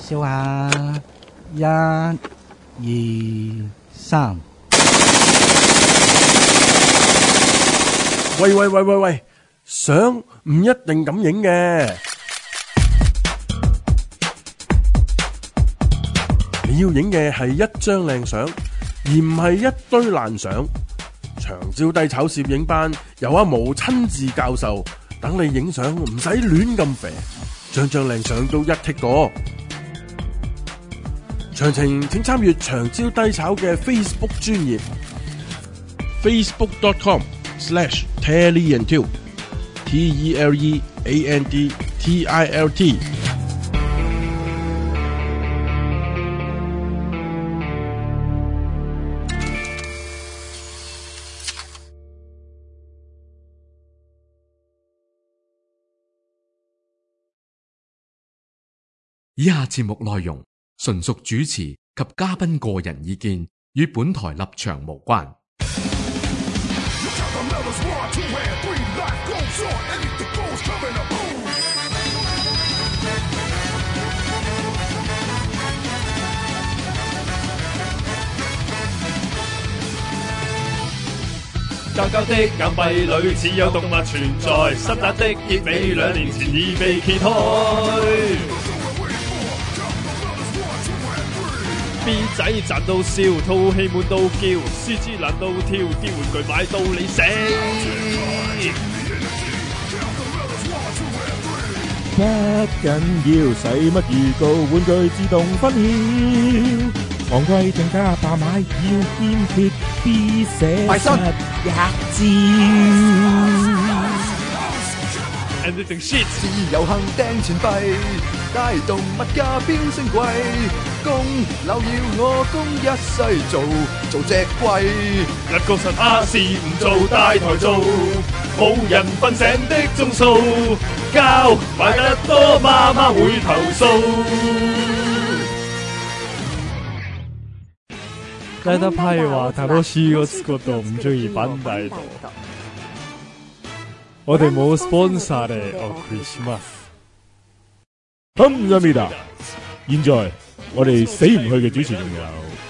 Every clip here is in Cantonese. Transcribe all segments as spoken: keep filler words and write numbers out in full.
笑下，一、二、三。 喂喂喂喂喂，相唔一定咁影嘅，你要影嘅係一張靚相，而唔係一堆爛相。長招低炒攝影班由阿毛親自教授，等你影相唔使亂咁肥，張張靚相都一剔過。詳情請參閱長招低炒嘅 Facebook 專頁 facebook dot com slash teleantilt T E L E A N D T I L T。 以下節目內容純屬主持及嘉賓個人意見，與本台立場無關。 交交的硬幣裏只有動物存在，深圳的結尾兩年前已被揭開。B 仔賺到笑，套戲滿到叫，獅子爛到跳，啲玩具買到你死。 不緊要，使乜預告？玩具自動分曉，昂貴定價爆買，要堅決必寫實一招。 Anything shit， 自由行掟錢幣，帶動物價飆升貴，供樓要我供一世做做隻龜。 一個神亞視唔做大台做，冇人瞓醒的鐘數，膠買得多媽媽會投訴。 拉得批話太多書嗰度唔中意班底度。我哋冇 sponsor 嘅哦 Christmas。 咁阿咪達，現在我哋死唔去嘅主持仲有，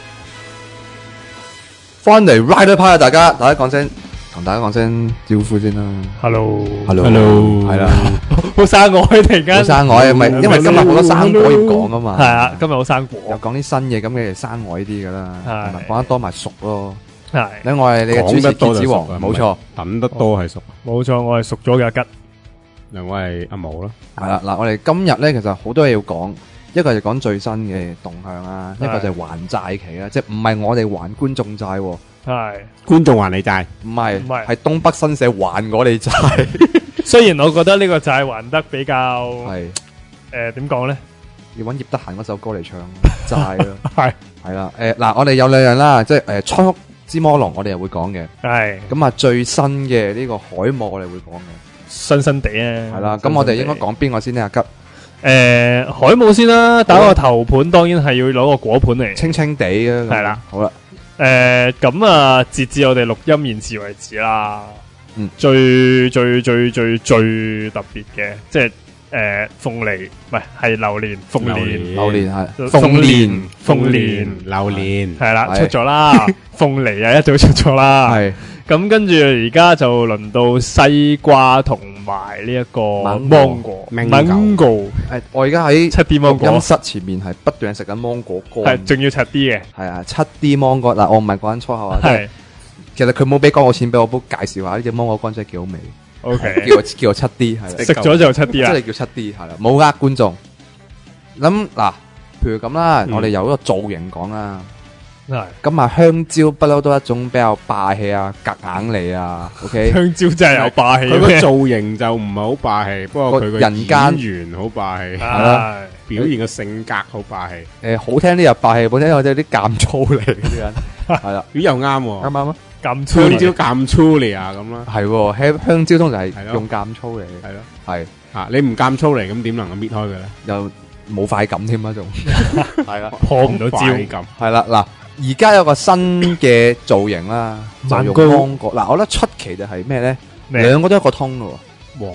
翻嚟 Rider 派啊！大家，大家講聲，同大家講聲招呼先啦。Hello，Hello，係啦， 好生我突然間， 好生我，唔係因為今日好多生果要講啊嘛。 係啊，今日好生果， 又講啲新嘢，咁嘅生我呢啲噶啦，同埋講得多埋熟咯。 係， 另外你嘅主持蠍子王，冇錯， 等得多係熟， 冇錯，我係熟咗嘅吉。 兩位係阿毛啦， 係啦，嗱，我哋今日咧其實好多嘢要講，一個就講最新嘅動向啦，一個就係還債期啦，即係唔係我哋還觀眾債， 係觀眾還你債， 唔係， 唔係， 係東北新社還我哋債。 雖然我覺得呢個債還得比較係， 誒點講咧？ 要揾葉德嫻嗰首歌嚟唱債咯， 係係啦，誒嗱，我哋有兩樣啦，即係誒初哭之魔龍，我哋又會講嘅， 係， 咁啊最新嘅呢個海霧我哋會講嘅。 新新地啊， 係啦，咁我哋應該講邊個先呢？阿吉， 誒，海姆先啦，打個頭盤，當然係要攞個果盤嚟， 清清地啊， 係啦， 好啦， 誒，咁啊，截至我哋錄音現時為止啦， 嗯， 最最最最最特別嘅，即係誒鳳梨，唔係係榴蓮，鳳蓮， 榴蓮係鳳蓮，鳳蓮， 榴蓮係啦，出咗啦，鳳梨啊一早出咗啦， 係。 咁跟住而家就輪到西瓜同埋呢一個芒果，芒果。 誒，我而家喺七 D 芒果音室前面係不斷食緊芒果乾， 係仲要七 D 嘅， 係啊，七 D 芒果嗱，我唔係講緊粗口啊， 係。 其實佢冇俾廣告錢俾我，幫介紹下呢隻芒果乾真係幾好味。 O K， 叫我叫我七 D 係啦， 食咗就七 D 啦， 真係叫七 D 係啦，冇呃觀眾。咁嗱，譬如咁啦，我哋由一個造型講啦。咁啊，香蕉不嬲都一種比較霸氣啊，夾硬嚟啊 ，OK？ 香蕉真係有霸氣， 佢個造型就唔係好霸氣，不過佢個人間演員好霸氣， 係啦， 表現嘅性格好霸氣。 誒，好聽啲又霸氣，好聽我哋啲鹹粗嚟嗰啲人，係啦， 咦又啱喎， 啱唔啱啊？ 鹹粗香蕉鹹粗嚟啊咁啦， 係香香蕉通常係用鹹粗嚟， 係咯， 係啊，你唔鹹粗嚟咁點能夠搣開佢咧？ 又冇快感添啊，仲係啦， 破唔到招咁， 係啦嗱。而家有個新嘅造型啦，就用芒果。嗱，我覺得出奇就係咩咧？兩個都一個通咯， 黃色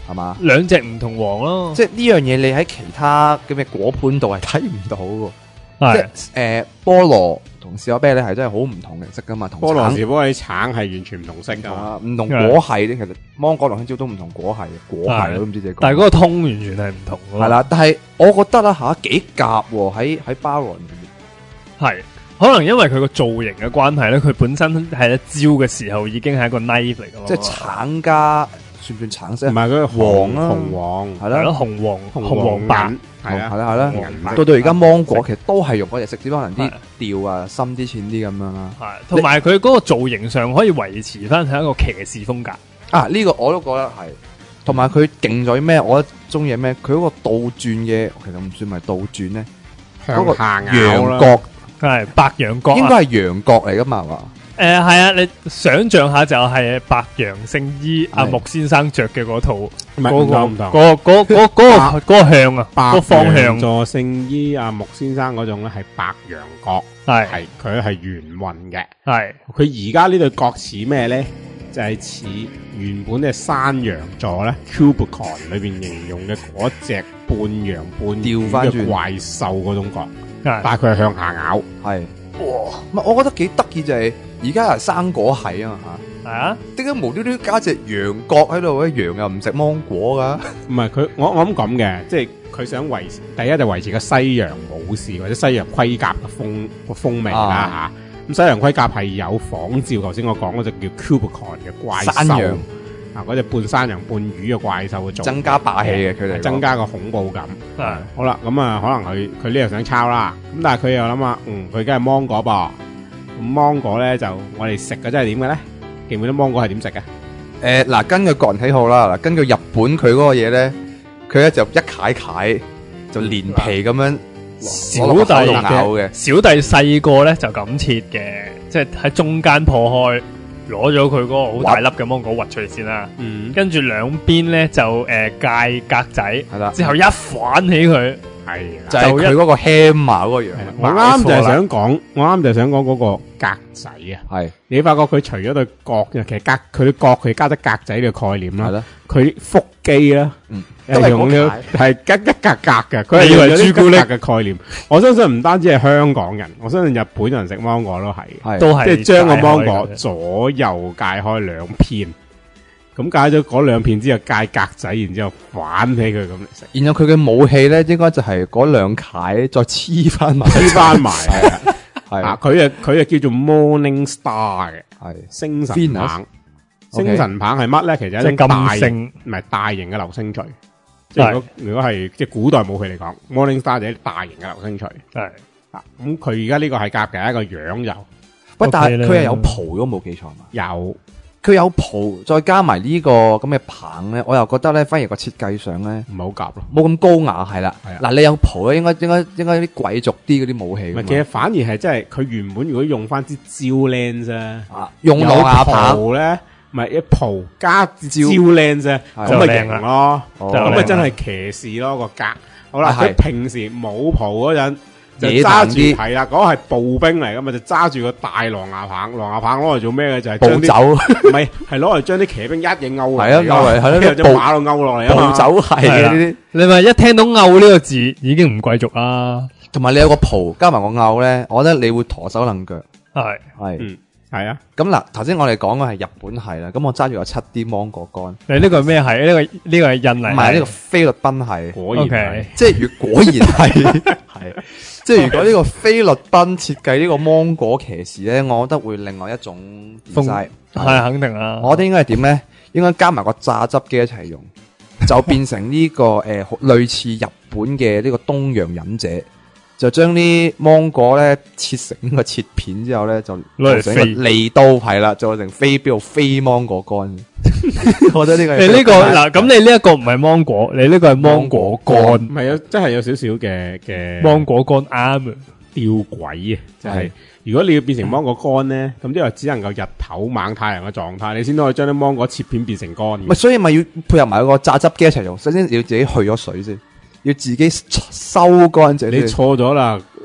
係嘛？ 兩隻唔同黃咯， 即係呢樣嘢你喺其他嘅咩果盤度係睇唔到嘅。即係誒菠蘿同士多啤梨係真係好唔同顏色噶嘛，同菠蘿士多啤梨橙係完全唔同色噶嘛， 唔同果系咧，其實芒果同香蕉都唔同果系嘅，果系我都唔知自己講。 但係嗰個通完全係唔同嘅。 係啦，但係我覺得啦吓幾夾喎，喺喺包羅入面。 係可能因為佢個造型嘅關係咧，佢本身係一招嘅時候已經係一個 knife 嚟噶嘛， 即係橙加算唔算橙色？ 唔係佢黃啊， 紅黃係咯，紅黃紅黃白。 係啦，係啦，係啦。到到而家芒果其實都係用嗰隻色，只不過可能啲調啊深啲、淺啲咁樣啦。 係，同埋佢嗰個造型上可以維持翻係一個騎士風格。 啊，呢個我都覺得係。同埋佢勁在咩？我中意咩？佢嗰個倒轉嘅，其實唔算係倒轉咧。 向下羊角係白羊角， 應該係羊角嚟噶嘛？係嘛？ 誒係啊，你想象下就係白羊聖衣阿木先生着嘅嗰套， 唔係唔同唔同， 嗰嗰嗰嗰個嗰個向啊，嗰個方向。 座聖衣阿木先生嗰種咧係白羊角， 係係佢係圓運嘅， 係佢而家呢對角似咩咧？就係似原本嘅山羊座咧 Cubicon 裏邊形容嘅嗰隻半羊半調翻轉嘅怪獸嗰種角， 但係佢係向下咬， 係哇！唔係，我覺得幾得意就係而家係生果系啊嘛嚇， 係啊，點解無端端加隻羊角喺度咧？羊又唔食芒果噶？ 唔係佢，我我諗咁嘅，即係佢想維持第一就維持個西洋武士或者西洋盔甲嘅風個風味啦嚇。咁西洋盔甲係有仿照頭先我講嗰隻叫 Cubicon 嘅怪獸， 山羊啊嗰隻半山羊半魚嘅怪獸嘅做， 增加霸氣嘅佢哋， 增加個恐怖感。 係好啦，咁啊可能佢佢呢度想抄啦，咁但係佢又諗下，嗯佢梗係芒果噃，咁芒果咧就我哋食嘅真係點嘅咧？記唔記得芒果係點食嘅？ 誒嗱，根據個人喜好啦，嗱根據日本佢嗰個嘢咧，佢咧就一塊塊就連皮咁樣。 小弟嘅小弟細個咧就咁切嘅，即係喺中間破開，攞咗佢嗰個好大粒嘅芒果核出嚟先啦。嗯，跟住兩邊咧就誒界格仔，係啦，之後一反起佢，係就係佢嗰個 hammer 嗰個樣。 我啱就係想講，我啱就係想講嗰個格仔啊。係你發覺佢除咗對角，其實格佢啲角佢加得格仔嘅概念啦。係啦，佢腹肌啦。嗯。係用咗係一一格格嘅，佢係以為朱古力嘅概念。我相信唔單止係香港人，我相信日本人食芒果都係，都係即係將個芒果左右界開兩片，咁解咗嗰兩片之後界格仔，然之後反起佢咁嚟食。 然後佢嘅武器咧，應該就係嗰兩塊再黐翻埋， 黐翻埋係啊！佢啊佢啊叫做 Morning Star 嘅，係星辰棒。星辰棒係乜咧？其實係一種大型唔係大型嘅流星錘。即係如果如果係即係古代武器嚟講 ，Morning Star 就係大型嘅流星錘。係啊，咁佢而家呢個係夾嘅一個樣就， 喂，但係佢係有蒲，如果冇記錯嘛？ 有， 佢有蒲，再加埋呢個咁嘅棒咧，我又覺得咧，反而個設計上咧唔係好夾咯， 冇咁高雅係啦。嗱，你有蒲咧，應該應該應該啲貴族啲嗰啲武器。唔係， 其實反而係真係佢原本如果用翻支焦 lens 啊， 用狼牙棒咧。唔係一蒲加招 lens 啫，咁咪型咯，咁咪真係騎士咯個格。好啦，佢平時冇蒲嗰陣就揸住係啦，嗰個係步兵嚟噶嘛，就揸住個大狼牙棒，狼牙棒攞嚟做咩嘅？就係暴走， 唔係係攞嚟將啲騎兵一嘢勾落嚟， 係啊勾嚟，係咯， 隻馬路勾落嚟啊嘛， 暴走係呢啲。 你咪一聽到勾呢個字已經唔貴族啦， 同埋你有個蒲加埋個勾咧，我覺得你會陀手掕腳， 係係。 係啊，咁嗱，頭先我哋講嘅係日本係啦，咁我揸住有七 D 芒果乾。 你呢個係咩係？呢、這個呢、這個係印尼， 唔係呢個菲律賓係。 果然係，okay. 即係如果然係，係即係如果呢個菲律賓設計呢個芒果騎士咧，我覺得會另外一種 design。 係肯定啦。 我覺得應該係點咧？應該加埋個榨汁機一齊用，就變成呢、這個誒、呃、類似日本嘅呢個東洋忍者。就將啲芒果咧切成個切片之後咧，就攞成個利刀係啦，做成飛鏢飛芒果乾。我覺得呢個你呢個嗱，咁你呢一個唔係芒果，你呢個係芒果乾， 唔係有真係有少少嘅嘅芒果乾啱啊， 吊詭啊！就係如果你要變成芒果乾咧，咁即係只能夠日頭猛太陽嘅狀態，你先可以將啲芒果切片變成乾。 咪所以咪要配合埋個榨汁機一齊用，首先要自己去咗水先。要自己收乾淨。 你錯咗啦！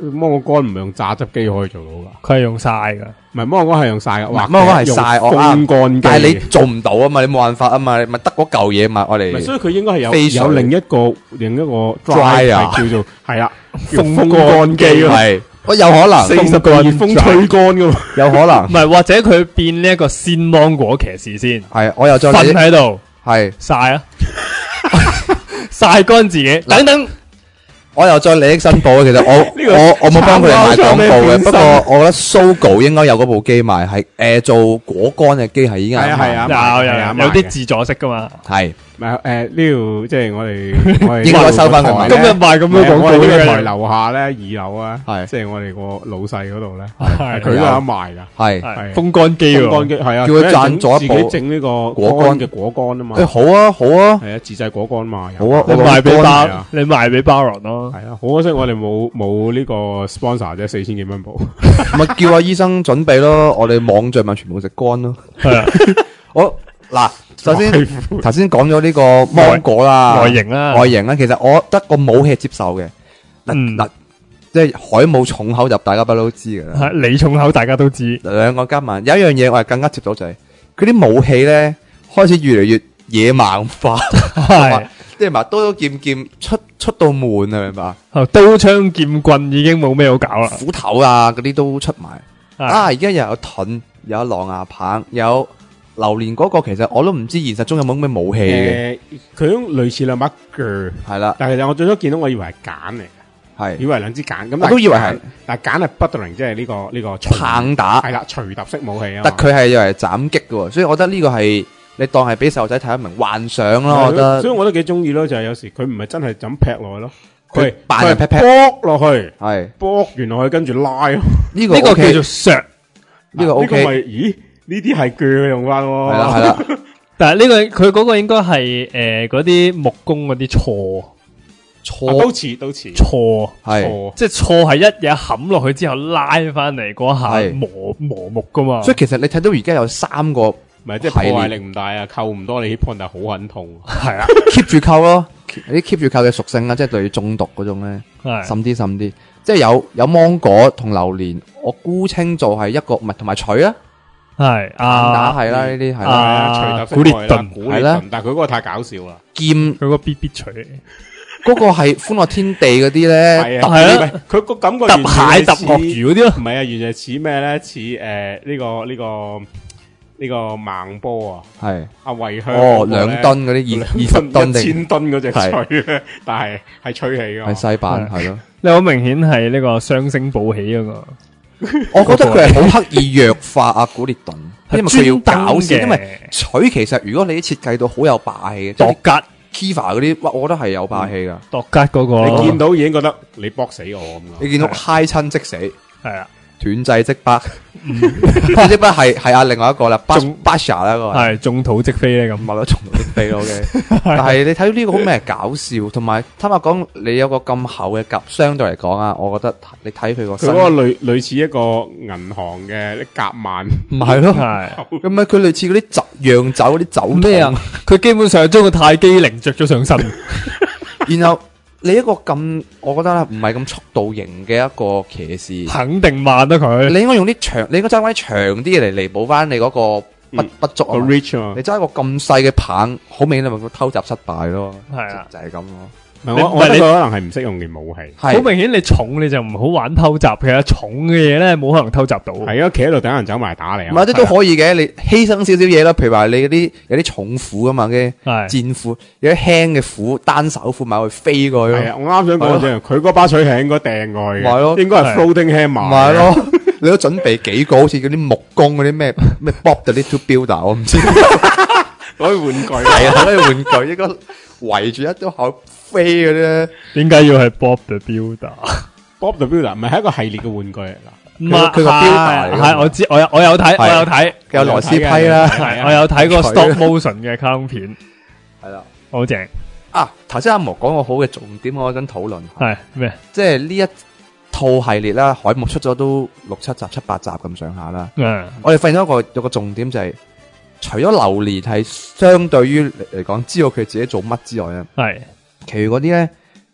芒果乾唔係用榨汁機可以做到噶， 佢係用曬噶， 唔係芒果乾係用曬噶， 芒果乾係曬，我風乾機， 但係你做唔到啊嘛，你冇辦法啊嘛，你咪得嗰嚿嘢嘛，我哋。 所以佢應該係有有另一個另一個 dry 啊，叫做係啦，風乾機係。我有可能四十個熱風吹乾噶嘛， 有可能。 唔係，或者佢變呢一個鮮芒果騎士先。 係，我又再瞓喺度， 係曬啊，曬乾自己。等等， 我又再利益申報。其實我我我冇幫佢哋賣廣告嘅，不過我覺得 Sogo 應該有嗰部機賣，係誒做果乾嘅機係已經係係啊， 有有有啲自助式噶嘛， 係。 唔係誒呢度即係我哋我哋應該收翻佢。 今日賣咁多廣告呢個嘅台樓下咧二樓啊， 係即係我哋個老細嗰度咧， 係佢都有得賣噶， 係係風乾機喎， 風乾機係啊， 叫佢贊助一部自己整呢個果乾嘅果乾啊嘛。 誒好啊好啊， 係啊，自製果乾嘛。 好啊， 你賣俾巴， 啊你賣俾 Baron 咯。 係啊，好可惜我哋冇冇呢個 sponsor 啫，四千幾蚊部。 咪叫阿醫生準備咯，我哋網聚咪全部食乾咯。 係啊， 我嗱。首先，頭先講咗呢個芒果啦， 外形啦， 外形啦，其實我覺得個武器係接受嘅。嗱嗱，即係海姆重口入，大家不都知㗎啦。 係你重口，大家都知。 兩個加埋，有一樣嘢我係更加接到就係，佢啲武器咧開始越嚟越野蠻化，係即係話刀刀劍劍出出到門啊，明白？ 刀槍劍棍已經冇咩好搞啦， 斧頭啊嗰啲都出埋。啊，而家又有盾，又有狼牙棒，有。榴蓮嗰個其實我都唔知現實中有冇咩武器嘅， 佢都類似兩把鋸， 係啦。但係其實我最初見到我以為係鹼嚟嘅， 係以為兩支鹼咁， 我都以為係， 但係鹼係 buttering，即係呢個呢個棒打， 係啦，錘揼式武器啊。 但佢係用嚟斬擊嘅，所以我覺得呢個係你當係俾細路仔睇得明幻想咯。我覺得， 所以我都幾中意咯，就係有時佢唔係真係咁劈落去咯，佢扮係劈劈剝落去， 係剝完落去跟住拉咯。 呢個呢個叫做削， 呢個 OK。 咦？呢啲係鋸用法喎， 係啦係啦， 但係呢個佢嗰個應該係誒嗰啲木工嗰啲錯錯都似都似錯係， 即係錯係一嘢冚落去之後拉翻嚟嗰下磨磨木噶嘛， 所以其實你睇到而家有三個， 唔係即係破壞力唔大啊，扣唔多你 hit point，但係好狠痛， 係啊 ，keep 住扣咯，啲 keep 住扣嘅屬性啊，即係對中毒嗰種咧，滲啲滲啲，即係有有芒果同榴蓮，我姑稱做係一個唔係同埋錘啊。 係啊，打係啦，呢啲係啦， 古列頓係啦，但係佢嗰個太搞笑啦， 劍佢個 B B 錘， 嗰個係歡樂天地嗰啲咧， 係啊， 佢個感覺揼蟹揼鱷魚嗰啲咯， 唔係啊，完全似咩咧？似誒呢個呢個呢個孟波啊， 係阿衛香哦，兩噸嗰啲二二十噸定一千噸嗰隻錘咧，但係係吹氣噶， 係西版係咯， 你好明顯係呢個雙星報喜嗰個。 我覺得佢係好刻意弱化阿古列頓，因為佢要搞笑。因為錘其實如果你啲設計到好有霸氣嘅， 度吉 Kiva 嗰啲，哇，我覺得係有霸氣噶。 度吉嗰個， 你見到已經覺得你搏死我咁。 你見到嗨親即死， 係啊， 斷制即北，即北係係阿另外一個啦，巴巴沙啦個係中土即飛咧咁， 咪咯，中土即飛咯嘅。但係你睇到呢個好咩搞笑，同埋坦白講，你有個咁厚嘅夾，相對嚟講啊，我覺得你睇佢個佢嗰個類類似一個銀行嘅夾萬， 唔係咯，係咁啊，佢類似嗰啲酒釀酒嗰啲酒咩啊？佢基本上將個泰姬陵着咗上身， 然後。你一個咁，我覺得唔係咁速度型嘅一個騎士， 肯定慢得佢。 你應該用啲長，你應該揸翻啲長啲嘅嚟彌補翻你嗰個不不足啊。你揸一個咁細嘅棒，好明顯你咪偷襲失敗咯。係啊，就係咁咯。 我我覺得佢可能係唔識用件武器， 好明顯你重你就唔好玩偷襲嘅，重嘅嘢咧冇可能偷襲到。 係啊，企喺度等人走埋打你。 唔係啲都可以嘅，你犧牲少少嘢啦。譬如話你嗰啲有啲重斧噶嘛嘅戰斧，有啲輕嘅斧單手斧埋去飛過去。 係啊，我啱想講啫，佢嗰把錘係應該掟過去嘅， 係咯， 應該係 floating hammer。 唔係咯，你都準備幾個好似嗰啲木工嗰啲咩咩 Bob the Little Builder，我唔知攞去玩具係啊，攞去玩具應該圍住一堆口。飛嘅啫， 點解要係 Bob the Builder？Bob the Builder 唔係係一個系列嘅玩具嚟噶， 唔係佢個 Builder 係我知，我有我有睇，我有睇， 有螺絲批啦， 我有睇過 stop motion 嘅卡通片， 係啦， 好正啊！頭先阿毛講個好嘅重點，我想討論係咩？ 即係呢一套系列啦，海姆出咗都六七集、七八集咁上下啦。 嗯， 我哋發現咗一個有個重點就係。除咗榴蓮係相對於嚟講知道佢自己做乜之外咧， 係， 其餘嗰啲咧，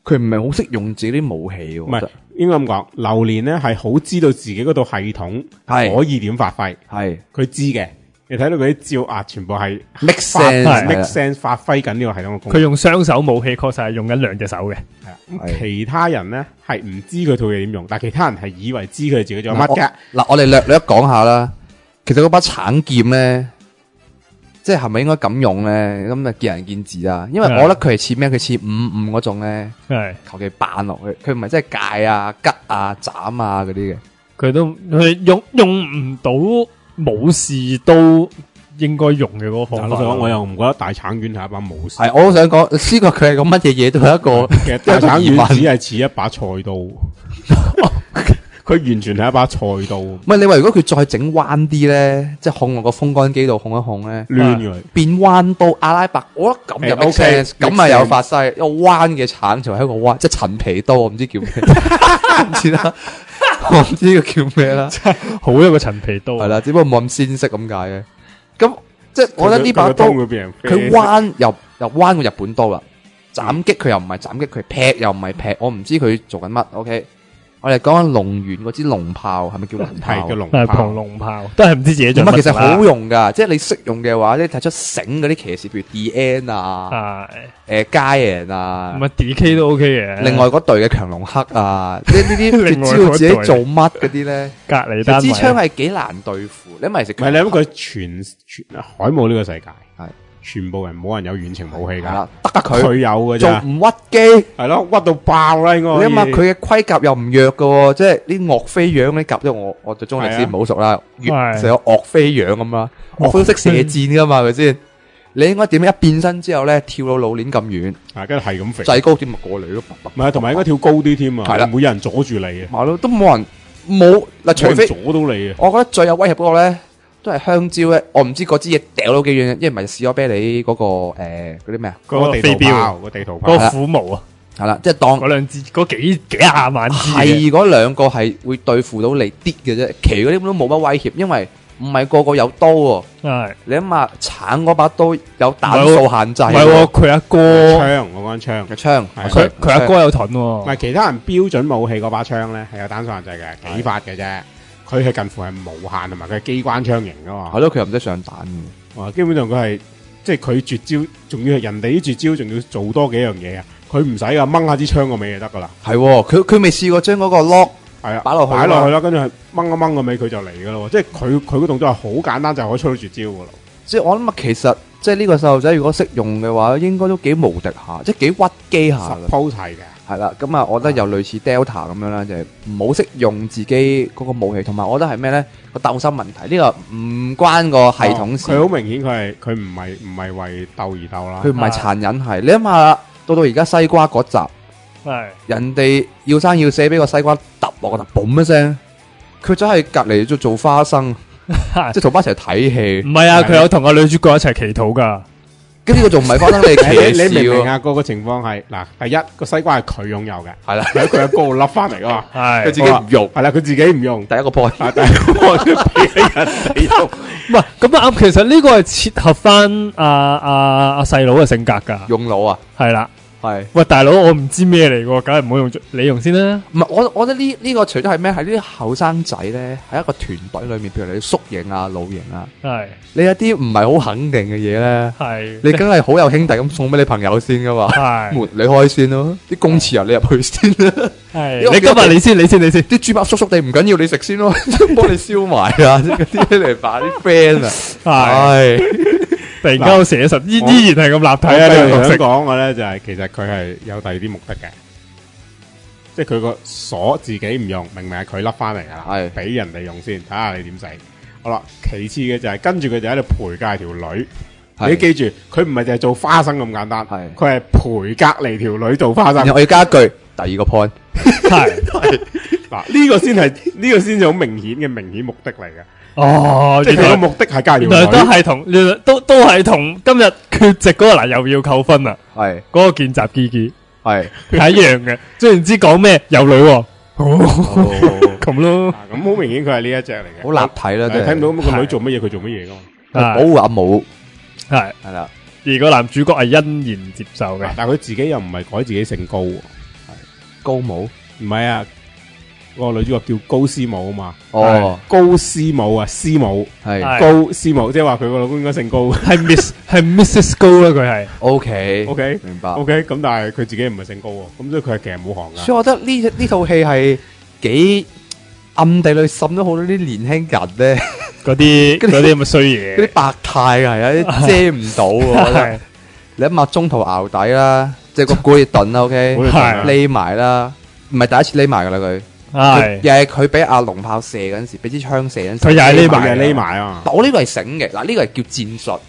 佢唔係好識用自己啲武器。 唔係應該咁講，榴蓮咧係好知道自己嗰套系統可以點發揮，係佢知嘅。你睇到佢啲招壓，全部係 make sense，make sense 發揮緊呢個系統嘅功能。 佢用雙手武器，確實係用緊兩隻手嘅。 係啊，咁其他人咧係唔知佢套嘢點用，但係其他人係以為知佢哋自己做乜嘅。 嗱，我哋略略講下啦。其實嗰把橙劍咧，即係係咪應該咁用咧？咁啊見仁見智啊。因為我覺得佢係似咩？佢似五五嗰種咧，係求其扮落去。佢唔係真係戒啊、吉啊、斬啊嗰啲嘅。 佢都佢用用唔到。武士都應該用嘅嗰個方法， 我又唔覺得大橙丸係一把武士。 係，我都想講，呢個佢係個乜嘢嘢都係一個。 其實大橙丸只係似一把菜刀，佢完全係一把菜刀。 唔係你話如果佢再整彎啲咧，即係控落個風乾機度控一控咧， 亂嘅變彎刀阿拉伯，我覺得咁又 make sense，咁啊有發揮。一個彎嘅橙就係一個彎，即係陳皮刀，我唔知叫咩，唔知啦。我唔知呢個叫咩啦， 好一個陳皮刀係啦，只不過冇咁鮮色咁解嘅。咁即係我覺得呢把刀佢彎又又彎過日本刀啦，斬擊佢又唔係斬擊，佢劈又唔係劈，我唔知佢做緊乜。OK。我哋講緊龍源嗰支龍炮係咪叫龍炮？ 係叫龍炮，係龐龍炮，都係唔知自己做乜。 其實好用噶，即係你識用嘅話，即係睇出醒嗰啲騎士，譬如 D N 啊，誒加人啊， 咁啊 D K 都 OK 嘅。 另外嗰隊嘅強龍黑啊，即係呢啲你知道自己做乜嗰啲咧， 隔離單位。 支槍係幾難對付，你咪食。 唔係你諗佢全全海姆呢個世界係。全部人冇人有遠程武器噶，得佢佢有嘅啫， 仲唔屈機係咯，屈到爆啦應該。 你諗下佢嘅盔甲又唔弱嘅，即係啲岳飛樣啲甲，即係我我對中歷史唔好熟啦，成個岳飛樣咁啦，岳飛都識射箭噶嘛，係咪先？你應該點樣一變身之後咧，跳到老年咁遠， 係跟住係咁肥， 制高點咪過嚟咯， 唔係同埋應該跳高啲添啊，係啦，唔會有人阻住你嘅， 係咯，都冇人冇嗱，除非阻到你啊。 我覺得最有威脅嗰個咧。都係香蕉咧，我唔知嗰支嘢掉到幾遠，因為唔係史可啤梨嗰個誒嗰啲咩啊？ 嗰個飛鏢，個地圖炮， 嗰個虎毛啊， 係啦，即係當嗰兩支，嗰幾幾廿萬支係嗰兩個係會對付到你啲嘅啫，其餘嗰啲都冇乜威脅，因為唔係個個有刀喎。係你諗下，橙嗰把刀有彈數限制， 唔係喎，佢阿哥槍，我講槍嘅槍， 佢佢阿哥有盾喎。唔係其他人標準武器嗰把槍咧係有彈數限制嘅，幾發嘅啫。佢係近乎係無限，同埋佢係機關槍型噶嘛。 係咯，佢又唔使上彈嘅。 哇，基本上佢係即係佢絕招，仲要係人哋啲絕招，仲要做多幾樣嘢啊！佢唔使噶，掹下支槍個尾就得噶啦。 係，佢佢未試過將嗰個 lock 係啊擺落去， 擺落去啦，跟住係掹一掹個尾，佢就嚟噶咯。即係佢佢嗰動作係好簡單，就可以出到絕招噶咯。 即係我諗啊，其實即係呢個細路仔如果識用嘅話，應該都幾無敵下，即係幾屈機下。 suppose 係嘅。 係啦，咁啊，我覺得又類似 Delta 咁樣啦，就係唔好識用自己嗰個武器，同埋我覺得係咩咧個鬥心問題，呢個唔關個系統事。 佢好明顯，佢係佢唔係唔係為鬥而鬥啦。 佢唔係殘忍係，你諗下到到而家西瓜嗰集，係人哋要生要死，俾個西瓜揼落個頭，嘣一聲，佢真係隔籬做做花生，即係同班一齊睇戲。 唔係啊，佢有同個女主角一齊祈禱噶。 咁呢個仲唔係發生你騎士？ 你明唔明啊？個個情況係嗱，第一個西瓜係佢擁有嘅，係啦，喺佢阿哥度笠翻嚟噶嘛，係佢自己唔用，係啦，佢自己唔用。 第一個 point， 第一個 point 俾人哋用。 唔係咁啱，其實呢個係切合翻阿阿阿細佬嘅性格噶， 用腦啊， 係啦。 係喂，大佬，我唔知咩嚟喎，梗係唔好用，你用先啦。 唔係，我我覺得呢呢個除咗係咩，係呢啲後生仔咧，喺一個團隊裏面，譬如你宿營啊、露營啊，係你有啲唔係好肯定嘅嘢咧，係你梗係好有兄弟咁送俾你朋友先噶嘛，係你開先咯，啲公廁人你入去先啦，係你今日你先，你先，你先，啲豬包叔叔地唔緊要，你食先咯，幫你燒埋啊，啲啲嚟扮啲 friend 啊，係。 突然間寫實，依依然係咁立體啊！你想講嘅咧就係，其實佢係有第二啲目的嘅，即係佢個鎖自己唔用，明明係佢笠翻嚟噶啦，係俾人哋用先，睇下你點死。好啦，其次嘅就係跟住佢就喺度陪隔條女，你記住，佢唔係淨係做花生咁簡單，係佢係陪隔籬條女做花生。 我要加一句，第二個 point 係嗱呢個先係呢個先係好明顯嘅明顯目的嚟嘅。 哦， 即係佢個目的係加條女， 都係同，都都係同今日缺席嗰個嗱又要扣分啦。係嗰個見習基基係係一樣嘅，雖然知講咩有女咁咯。 咁好明顯佢係呢一隻嚟嘅， 好立體啦。 睇唔到咁個女做乜嘢，佢做乜嘢噶嘛？保護阿母係係啦。而個男主角係欣然接受嘅， 但係佢自己又唔係改自己姓高， 高帽？ 唔係啊，個女主角叫高師母啊嘛。 哦， 高師母啊，師母係高師母，即係話佢個老公應該姓高， 係 Miss 係 Missus 高啦，佢係。 O K O K 明白。 O K 咁，但係佢自己唔係姓高喎，咁所以佢係其實冇行噶。 所以我覺得呢呢套戲係幾暗地裏滲咗好多啲年輕人咧， 嗰啲嗰啲咁嘅衰嘢， 嗰啲百態係啊，遮唔到喎。我覺得你諗下中途淆底啦，即係個古列頓啦 ，OK，匿埋啦，唔係第一次匿埋噶啦佢。係，又係佢俾阿龍炮射嗰陣時，俾支槍射嗰陣時， 佢又係匿埋， 匿埋啊！ 但我呢個係醒嘅，嗱呢個係叫戰術。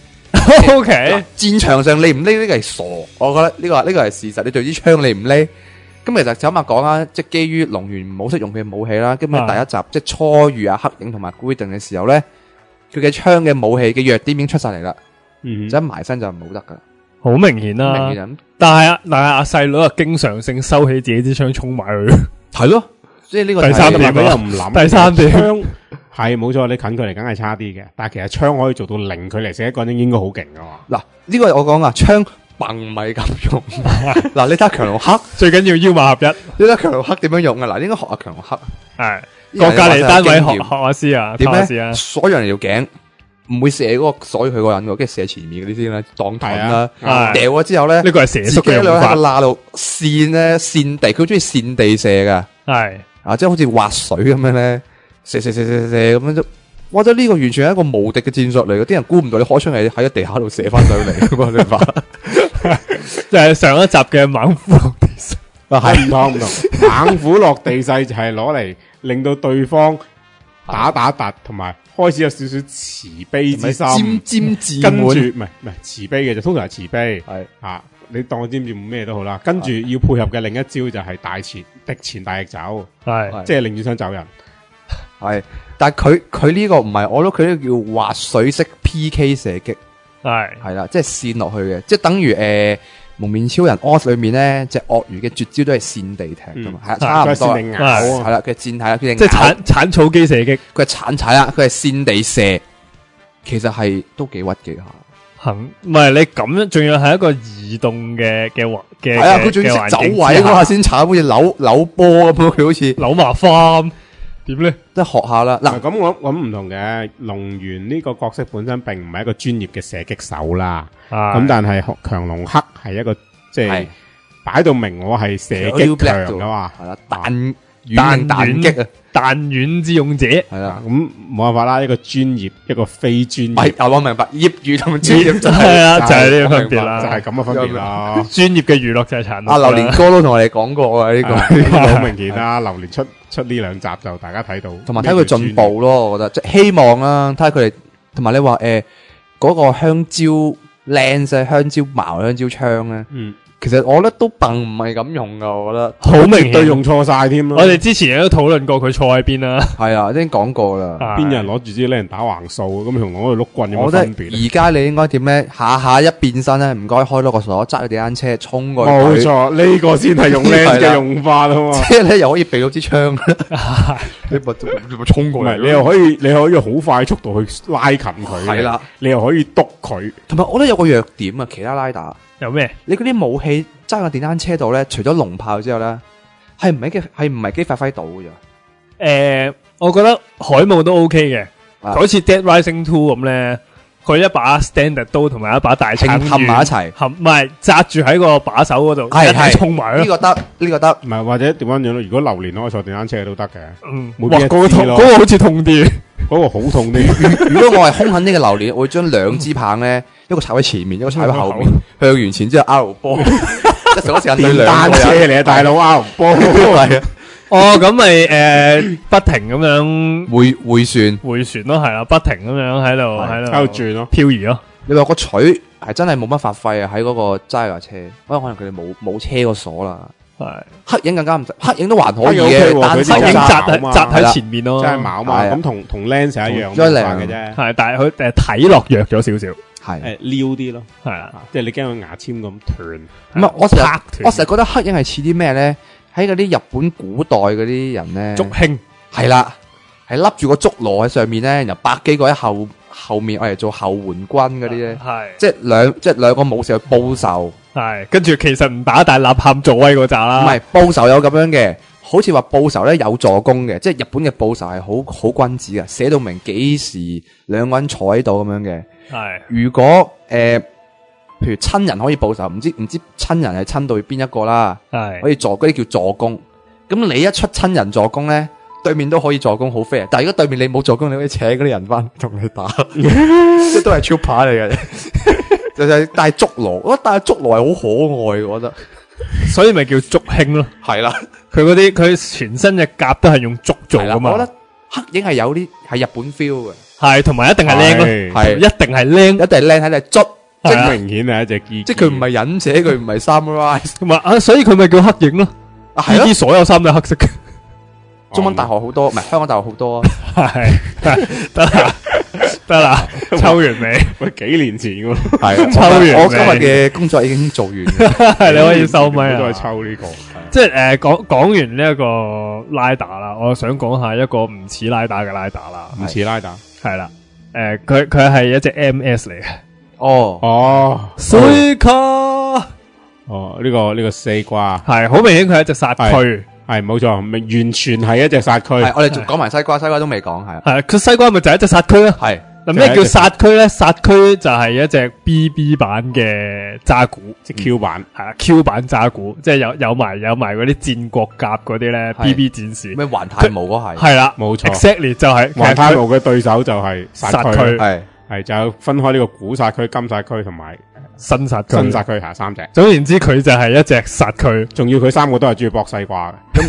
O K， 戰場上你唔匿呢個係傻，我覺得呢個呢個係事實。你對支槍你唔匿，咁其實就咁講啦，即係基於龍源冇識用佢嘅武器啦。咁喺第一集即係初遇阿黑影同埋古頓嘅時候咧，佢嘅槍嘅武器嘅弱點已經出晒嚟啦， 嗯， 一埋身就冇得噶， 好明顯啦。明顯，但係啊，但係阿細佬啊，經常性收起自己支槍衝埋去，係咯。即係呢個第三點，佢又唔諗。第三點， 槍係冇錯，你近距離梗係差啲嘅，但係其實槍可以做到零距離射一個人應該好勁噶嘛。 嗱，呢個我講啊，槍崩咪咁用。嗱，你睇下強龍黑， 最緊要腰馬合一。 你睇下強龍黑點樣用啊？嗱，應該學下強龍黑。 係國家嚟單位學學下師啊， 點咧？鎖人條頸，唔會射嗰個鎖佢個人嘅，跟住射前面嗰啲先啦，當盾啦。掉咗之後咧， 呢個係射速嘅用法。 喺個罅度跣咧，跣地，佢好中意跣地射噶。係。啊，即係好似滑水咁樣咧，射射射射射咁樣，哇！咗呢個完全係一個無敵嘅戰術嚟嘅，啲人估唔到你開槍係喺個地下度射翻上嚟，咁你話？ 就係上一集嘅猛虎落地勢， 啊係唔同唔同，猛虎落地勢就係攞嚟令到對方打打突，同埋開始有少少慈悲之心， 沾沾自跟住唔係唔係慈悲嘅，就通常係慈悲，係啊。你當我知唔知咩都好啦，跟住要配合嘅另一招就係大前敵前大逆走，係即係擰轉身走人， 係。但係佢佢呢個唔係，我覺得佢呢個叫滑水式 P K 射擊，係係啦，即係跣落去嘅，即係等於誒蒙面超人 Oz 裏面咧隻鱷魚嘅絕招都係跣地踢噶嘛，係差唔多，係啦，佢跣係啦，佢即係鏟鏟草機射擊， 佢係鏟踩啦，佢係跣地射，其實係都幾屈嘅吓。 行，唔係你咁樣，仲要係一個移動嘅嘅環嘅，係啊，佢仲要識走位嗰下先慘，好似扭扭波咁樣，佢好似扭麻花咁，點咧？ 即係學下啦。嗱， 咁我我唔同嘅，龍源呢個角色本身並唔係一個專業嘅射擊手啦，咁但係強龍黑係一個即係擺到明我係射擊強噶嘛，係啦， 彈彈彈擊啊！ 彈丸之勇者係啦， 咁冇辦法啦，一個專業，一個非專業。 係，我明白，業餘同專業就係啊，就係呢個分別啦， 就係咁嘅分別啦。 專業嘅娛樂就係殘酷。 阿榴蓮哥都同我哋講過啊，呢個好明顯啦。榴蓮出出呢兩集就大家睇到， 同埋睇佢進步咯。我覺得即係希望啦，睇下佢哋，同埋你話誒嗰個香蕉 lens 香蕉矛、香蕉槍咧，嗯。其實我覺得都笨唔係咁用噶，我覺得好明顯對用錯晒添咯。 我哋之前都討論過佢錯喺邊啦， 係啊，已經講過啦。 邊有人攞住支靚人打橫掃，咁同我度碌棍有乜分別？ 而家你應該點咧？下下一變身咧，唔該開多個鎖，揸佢電單車衝過去。 冇錯，呢、這個先係用靚嘅用法啊嘛。 即係咧又可以避到支槍，你咪咪衝過嚟。 你又可以，你可以好快速度去拉近佢。係啦，你又可以督佢。 同埋我覺得有個弱點啊，其他拉打有咩？ 你嗰啲武器揸個電單車度咧，除咗龍炮之後咧，係唔係機係唔係機發揮到嘅？誒、 呃，我覺得海姆都 OK 嘅，好似 Dead Rising Two 咁咧，佢一把 Standard 刀同埋一把大槍合埋一齊， 合唔係紮住喺個把手嗰度， 係係衝埋咯。 呢個得，呢個得， 唔係或者點樣樣咯？如果榴蓮可以坐電單車都得嘅， 嗯， 冇邊一支咯， 嗰個好似痛啲， 嗰個好痛啲。 如果我係兇狠呢個榴蓮，我會將兩支棒咧，一個插喺前面，一個插喺後面，向完前之後 R 波。成個時間對兩單車嚟啊，大佬啊，波係啊， 哦，咁咪誒不停咁樣回回旋， 回旋咯，係啦，不停咁樣喺度喺度喺度轉咯， 漂移咯。 你話個錘係真係冇乜發揮啊，喺嗰個揸架車，因為可能佢哋冇冇車個鎖啦。係黑影更加唔使，黑影都還可以嘅，但係黑影扎喺扎喺前面咯， 真係矛嘛，咁同同 Lance 一樣嘅啫， 係，但係佢誒睇落弱咗少少。 係誒撩啲咯， 係啊， 即係你驚佢牙籤咁斷。 唔係，我成日我成日覺得黑影係似啲咩咧？喺嗰啲日本古代嗰啲人咧， 竹興係啦，係笠住個竹籮喺上面咧，然後百幾個喺後後面我嚟做後援軍嗰啲咧， 係即係兩即係兩個武士去報仇， 係跟住其實唔打，但係吶喊助威嗰扎啦。 唔係報仇有咁樣嘅，好似話報仇咧有助攻嘅，即係日本嘅報仇係好好君子嘅，寫到明幾時兩個人坐喺度咁樣嘅。 係如果誒、呃，譬如親人可以報仇，唔知唔知親人係親到邊一個啦， 係可以助嗰啲叫助攻。咁你一出親人助攻咧，對面都可以助攻，好 fair。但係如果對面你冇助攻，你可以請嗰啲人翻同你打，即係都係超牌嚟嘅。就係帶竹羅，我覺得帶竹羅係好可愛，我覺得， 所以咪叫竹兄咯。 係啦， 佢嗰啲佢全身嘅甲都係用竹做噶嘛。 我覺得黑影係有啲係日本 feel 嘅， 係同埋一定係靚咯，係一定係靚， 一定係靚喺度捽， 即係明顯係一隻機， 即係佢唔係忍者，佢唔係 samurai， 同埋啊，所以佢咪叫黑影咯。係啲所有衫都係黑色嘅。 中文大學好多，唔係香港大學好多。 係得啦，得啦，抽完未？ 喂，幾年前喎， 係抽完。 我今日嘅工作已經做完， 係你可以收咪啊。 都係抽呢個， 即係誒，講講完呢一個拉打啦，我想講下一個唔似拉打嘅拉打啦， 唔似拉打， 係啦，誒，佢佢係一隻 M S 嚟嘅。 哦哦， 水卡， 哦，呢個呢個西瓜係好明顯佢係一隻殺區。 係冇錯，明完全係一隻殺區。 係我哋仲講埋西瓜，西瓜都未講，係係佢西瓜咪就係一隻殺區咯。 係嗱，咩叫殺區咧？殺區就係一隻 B B 版嘅渣古， 即係 Q 版， 係啊 Q 版渣古，即係有有埋有埋嗰啲戰國甲嗰啲咧 B B 戰士。 咩環太模嗰係？ 係啦， 冇錯 exactly 就係環太模嘅對手就係殺區， 係係就有分開呢個古殺區、金殺區同埋新殺區， 新殺區下三隻。 總言之，佢就係一隻殺區， 仲要佢三個都係中意剝西瓜嘅。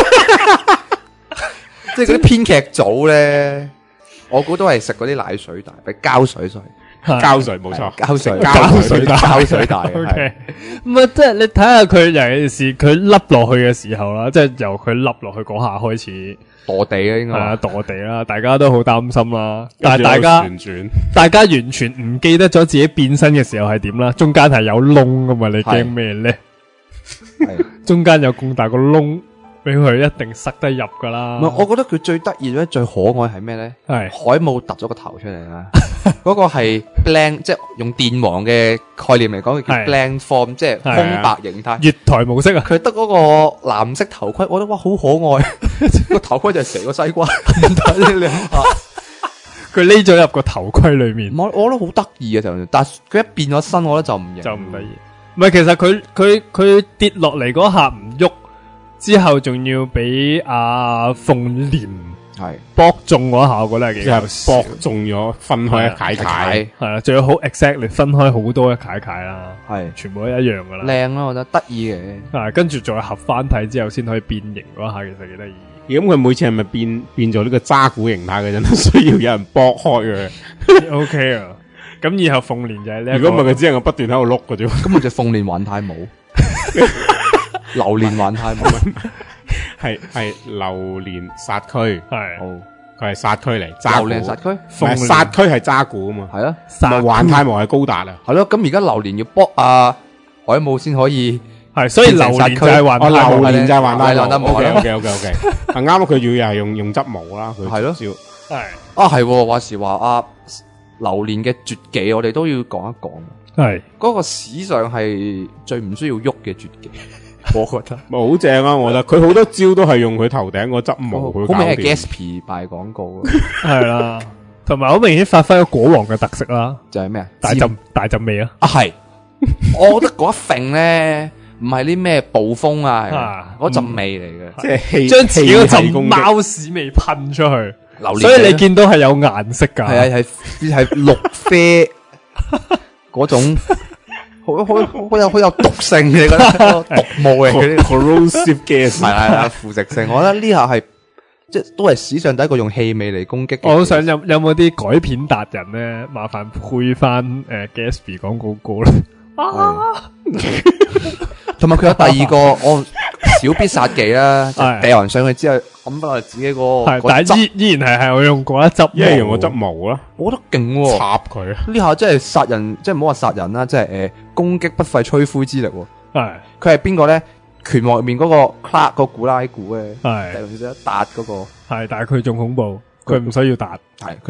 即係嗰啲編劇組咧，我估都係食嗰啲奶水大，咪膠水水， 膠水冇錯， 膠水膠水大， 膠水大。 OK，咁啊，即係你睇下佢尤其是佢凹落去嘅時候啦，即係由佢凹落去嗰下開始墮地啊，應該係啊墮地啦，大家都好擔心啦。但係大家旋轉， 大家完全唔記得咗自己變身嘅時候係點啦，中間係有窿噶嘛，你驚咩咧？中間有咁大個窿。俾佢一定塞得入噶啦。 唔係，我覺得佢最得意咧、最可愛係咩咧？ 係海姆突咗個頭出嚟啦。嗰個係 blank， 即係用電王嘅概念嚟講，叫 blank form， 即係空白形態。 月台模式啊！ 佢得嗰個藍色頭盔，我覺得哇好可愛。個頭盔就係成個西瓜。你諗下， 佢匿咗入個頭盔裏面。 我我覺得好得意啊！就但係佢一變咗身，我覺得就唔型， 就唔得意。唔係，其實佢佢佢跌落嚟嗰下唔喐。之後仲要俾阿鳳蓮係搏中嗰下，我覺得係幾好笑， 搏中咗分開一解解， 係啦，仲要好 exactly 分開好多一解解啦， 係全部都一樣噶啦， 靚咯，我覺得得意嘅。 啊，跟住再合翻睇之後，先可以變形嗰下，其實幾得意。 咁佢每次係咪變變做呢個渣古形態嘅陣，需要有人搏開佢？O K 啊，咁以後鳳蓮就係呢。 如果唔係，佢只能夠不斷喺度碌嘅啫。 咁咪就鳳蓮玩太冇。榴蓮玩太冇， 係係榴蓮殺區， 係， 哦， 佢係殺區嚟， 榴蓮殺區， 唔係殺區係渣古啊嘛， 係啊， 咪玩太模係高達啊， 係咯，咁而家榴蓮要搏啊海姆先可以， 係，所以榴蓮就係玩， 哦，榴蓮就係玩太模 ，OK OK OK OK，啊啱啊，佢要又係用用執毛啦，佢係咯， 係， 啊係，話時話啊榴蓮嘅絕技，我哋都要講一講， 係， 嗰個史上係最唔需要喐嘅絕技。我覺得好正啊！我覺得佢好多招都係用佢頭頂個執毛，好明係 Gatsby 賣廣告， 係啦，同埋好明顯發揮咗果王嘅特色啦， 就係咩啊？ 大陣大陣味啊！ 啊係，我覺得嗰一揈咧唔係啲咩暴風啊，嗰陣味嚟嘅， 即係將自己嗰陣貓屎味噴出去，所以你見到係有顏色噶， 係啊係係綠啡嗰種。好好好有好有毒性嘅，你覺得毒霧嘅嗰啲 corrosive gas 係係係腐蝕性，我覺得呢下係即係都係史上第一個用氣味嚟攻擊嘅。 我好想有有冇啲改片達人咧，麻煩配翻誒 Gatsby 廣告歌咧。啊， 同埋佢有第二個我小必殺技啦，掉人上去之後冚翻落自己個， 但係依依然係係我用嗰一執， 依係用個執毛啦， 我覺得勁喎， 插佢呢下真係殺人，即係唔好話殺人啦，即係誒攻擊不費吹灰之力。 係佢係邊個咧？拳王入面嗰個 Clark 個古拉古咧， 係掉佢一笪嗰個， 係，但係佢仲恐怖，佢唔需要打， 係佢啲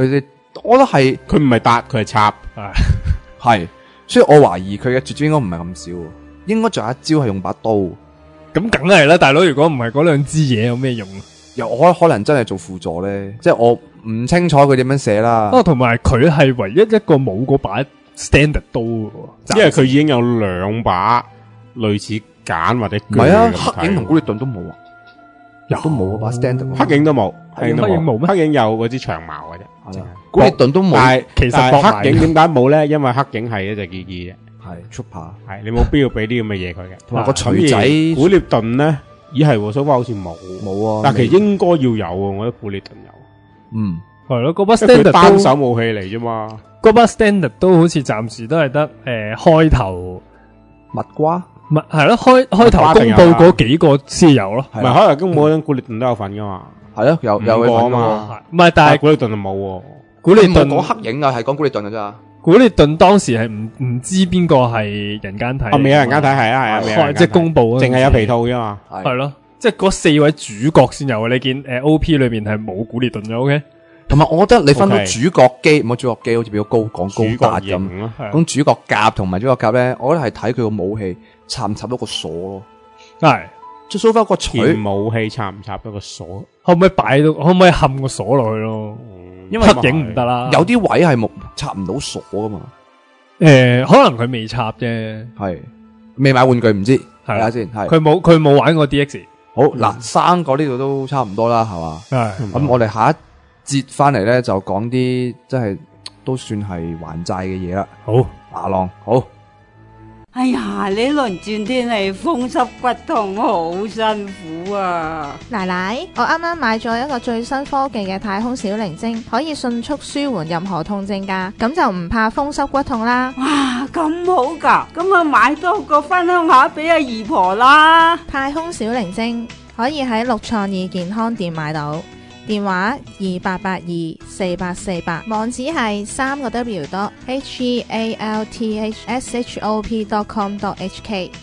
我覺得係佢唔係搭，佢係插， 係，所以我懷疑佢嘅絕招應該唔係咁少，應該仲有一招係用把刀。咁梗係啦，大佬，如果唔係嗰兩支嘢有咩用？ 又我可能真係做輔助咧，即係我唔清楚佢點樣寫啦。 哦，同埋佢係唯一一個冇嗰把 standard 刀嘅， 因為佢已經有兩把類似鹼或者唔係啊，黑影同古力頓都冇啊，都冇把 standard， 黑影都冇， 黑影冇咩？ 黑影有嗰支長矛嘅啫， 古力頓都冇。 但係其實黑影點解冇咧？因為黑影係一隻機機啫， 係 trooper， 係你冇必要俾啲咁嘅嘢佢嘅。 同埋個錘仔， 古力頓咧，咦係蘇花好似冇冇啊， 但其實應該要有啊，我覺得古力頓有。 嗯， 係咯，嗰把 standard 單手武器嚟啫嘛。 嗰把 standard 都好似暫時都係得誒開頭蜜瓜， 咪係咯，開開頭公布嗰幾個先有咯， 唔係開頭公布嗰陣古力頓都有份噶嘛， 係咯，有有個啊嘛， 唔係但係古力頓就冇， 古力頓講黑影啊，係講古力頓噶咋， 古力頓當時係唔唔知邊個係人間體， 啊未有人間體係啊係啊， 即係公布， 淨係有皮套啫嘛， 係咯，即係嗰四位主角先有，你見誒 O P 裏邊係冇古力頓嘅 OK。 同埋，我覺得你分到主角機，唔好主角機，好似比較高講高達咁。咁主角甲同埋主角甲咧，我覺得係睇佢個武器插唔插到個鎖咯。 係， 即係 so far 個錘武器插唔插到個鎖， 可唔可以擺到？可唔可以冚個鎖落去咯？因為黑影唔得啦， 有啲位係冇插唔到鎖噶嘛。 誒，可能佢未插啫， 係未買玩具唔知，睇下先。係佢冇佢冇玩過 D X。 好嗱，三個呢度都差唔多啦，係嘛？ 係咁，我哋下一節翻嚟咧，就講啲即係都算係還債嘅嘢啦。 好， 阿浪好。 哎呀，呢輪轉天氣風濕骨痛，好辛苦啊！ 奶奶，我啱啱買咗一個最新科技嘅太空小靈精，可以迅速舒緩任何痛症噶，咁就唔怕風濕骨痛啦。 哇，咁好噶，咁啊買多個分享下俾阿姨婆啦。 太空小靈精可以喺六創意健康店買到。電話二八八二四八四八，網址係三個 W dot H E A L T H S H O P dot com dot H K。